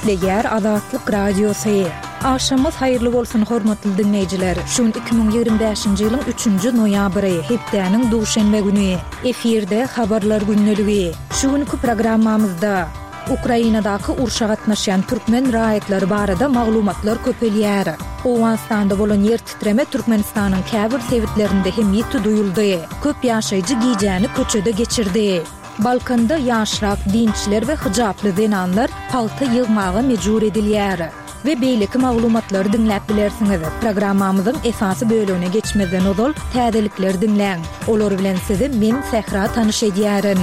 Eşitleýär Azatlyk Radiosu. Aşamyz haýyrly bolsun hormatly dinleýijiler. Şun 2025-nji ýylyň 3-nji noýabry, hepdeniň duşanbe güni. Efirde habarlar günneligi. Şu günkü programmamyzda Ukrainadaky urşa gatnaşan türkmen raýatlary barada maglumatlar köpelýär. Owastanda bolan yer titreme Türkmenistanyň käbir sewitlerinde hem ýeti duýuldy. Köp ýaşaýjy giýjäni köçede geçirdi. Balkanda ýaşrak dinçler we hijaply denanlar palta ýygmaga mejbur edilýär. Ve beýleki maglumatlary dinläp bilersiňiz. Programmamyzyň esasy bölügine geçmeden ozal täzelikler dinläň. Olar bilen sizi men Sehra tanyş edýärin.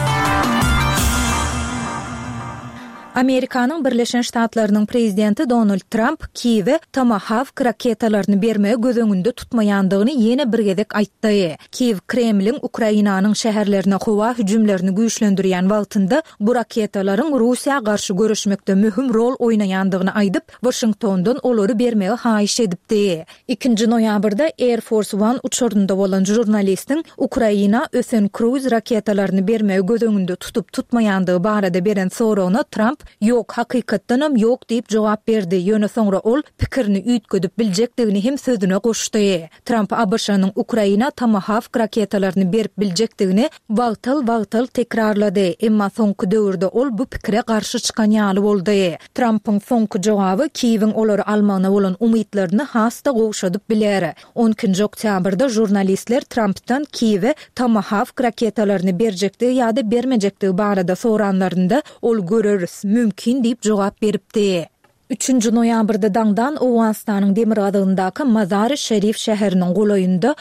Amerikanyň Birleşen Ştatlarynyň prezidenti Donald Trump Kiýewe Tomahawk raketalaryny bermege gözüňünde tutmaýandygyny ýene bir gezek aýtdy. Kiýew Kremliň Ukrainanyň şäherlerine howa hüjümlerini güýçlendirýän wagtynda bu raketalaryň Russiýa garşy görüşmekde mühim rol oýnaýandygyny aýdyp, Washingtondan olary bermege haýyş edipdi. 2-nji noýabrda Air Force One uçurunda bolan jurnalistiň Ukraina ösen cruise raketalaryny bermege gözüňünde tutup tutmaýandygy barada beren soragyna Trump "Yok, hakykatdanam yok" diýip jogap berdi. Ýöne soňra ol pikirini üýtgedip biljekdigini hem sözüne goşdy. Trump ABŞ-nyň Ukraina Tomahawk raketalaryny berip biljekdigini wagtal tekrarlady. Emma soňky döwürde ol bu pikire garşy çykan ýaly boldy. Trumpyň soňky jogaby Kiýewiň olary almagyna bolan umytlaryny hasta gowşadyp biler. 12-nji oktýabrda jurnalistler Trumpdan Kiýewe Tomahawk raketalaryny berjekdigi ýa-da bermejekdigi barada soranlarynda ol göreriz, mümkin diýip jogap beripdi. 3-nji noýabrda daňdan Owastanyň Demir adagyndaky Mazar-ı Şerif şäheriniň golaýynda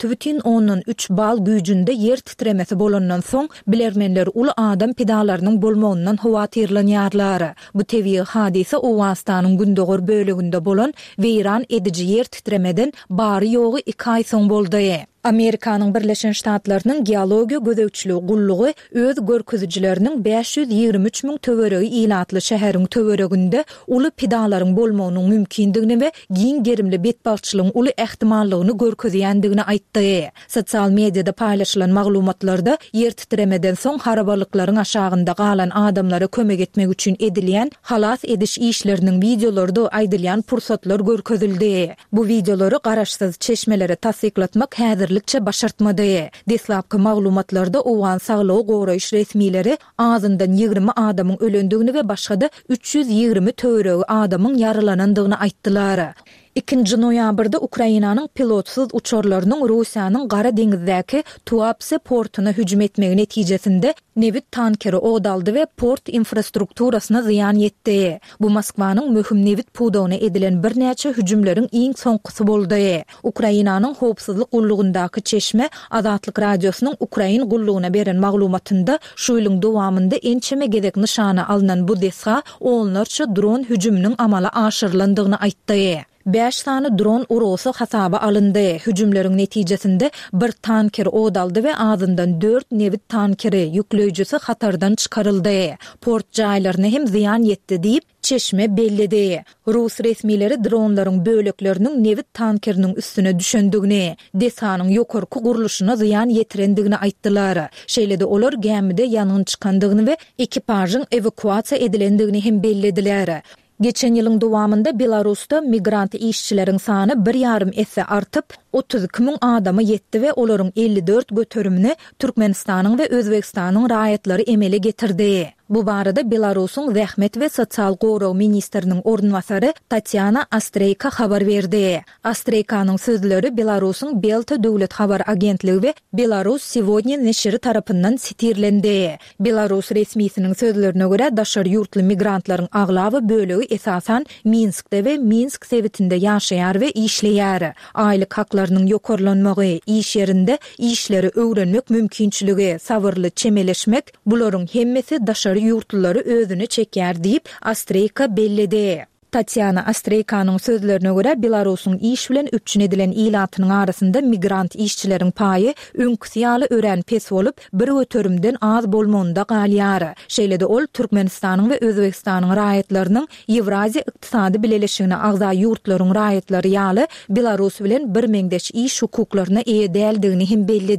6,3 bal güýjünde yer titremesi bolandan soň bilermenler uly adam pedalarynyň bolmagyndan howatyrlanýarlar. Bu tebii hadise Owastanyň gündögür bölегinde bolan weýran ediji yer titremeden bary ýogy 2 aý soň boldy. Amerikanyň Birleşen Ştatlarynyň geologiýa gözegçiligi gullugy öz görkezijleriniň 523 000 töweregi ilatly şäheriň töwereginde uly pedalaryň bolmagynyň mümkindigini we giň gerimli betbalçylygyň uly ähtimallygyny görkezýändigini aýtdy. Sosial mediada paýlaşylan maglumatlarda yer titremeden soň harabalyklaryň aşagynda galan adamlara kömek etmek üçin edilýän halas ediş işleriniň videolarynda aýdylýan pursatlar görkezildi. Bu videolary garaşsyz çeşmelere tasdiklatmak likçe başartmady. Deslapky maglumatlarda owan saglygy goraýyş resmileri azyndan 20 adamyň ölendigini we başga 320 töweregi adamyň yaralanandygyny aýtdylar. 2-nji noýabrda Ukrainanyň pilotsyz uçurlarynyň Russiýanyň Gara deňizdäki Tuapse portuna hüjüm etmegi netijesinde nevit tankeri ogdaldy we port infrastrukturasyna ziýan ýetdi. Bu Moskwanyň möhüm nevit pudawyna edilen bir näçe hüjümleriň iň soňkysy boldy. Ukrainanyň howpsuzlyk gullugyndaky çeşme Azatlyk Radiosynyň Ukrain gullugyna beren maglumatynda şu ýylyň dowamında ençeme gezek nyşana alynan bu desga onlarça dron hüjüminiň amala aşyrylandygyny aýtdy. 5 sany dron urusy hasaba alındy. Hüjümleriň netijesinde bir tanker ogdaldy we azyndan 4 nevit tankeri ýükleýjisi hatardan çykaryldy. Port jaýlaryna hem ziýan ýetdi diýip çeşme bellidi. Rus resmileri dronlaryň bölekleriniň nevit tankeriniň üstüne düşendigini, desanyň ýokarky guruluşyna ziýan ýetirendigini aýtdylar. Şeýlede olar gemide ýanyň çykandygyny we ekipažyň evakuasiýa edilendigini hem bellediler. Geçen ýylyň dowamında Belarusda migrant işçileriň sany 1,5 esse artyp 32 000 adamy ýetdi we olaryň 54 götürümini Türkmenistanyň we Özbekistanyň raýatlary emele getirdi. Bu barada Belarusyň Zähmet we Sosial goraw ministriniň ornwasary Tatyana Astreyka habar berdi. Astreykanyň sözleri Belarusyň Belta döwlet habar agentligi we Belarus Сегодня neşri tarapyndan sitirlendi. Belarus resmiýetiniň sözlerine görä daşary ýurtly migrantlaryň aglawy bölegi esasan Minskde we Minsk sewitinde ýaşaýar we işleýär. Aýlyk haklarynyň ýokarlanmagy, iş ýerinde işleri öwrenmek mümkinçiligi, sabırly çemeleşmek bularyň hemmesi daşary ýurtlary özüne çekýär diýip Astreyka bellidi. Tatyana Astreykanyň sözlerine görä Belarusyň iş bilen üçin edilen ilatynyň arasynda migrant işçileriň paýy öňküsýaly ören pes bolup bir götürümden az bolmagynda galýar. Şeýlede ol Türkmenistanyň we Özbekistanyň raýatlarynyň Ewraziýa ykdysady bileleşigine agza ýurtlaryň raýatlary ýaly Belarus bilen bir meňdeş iş hukuklaryna eýe däldigini hem belli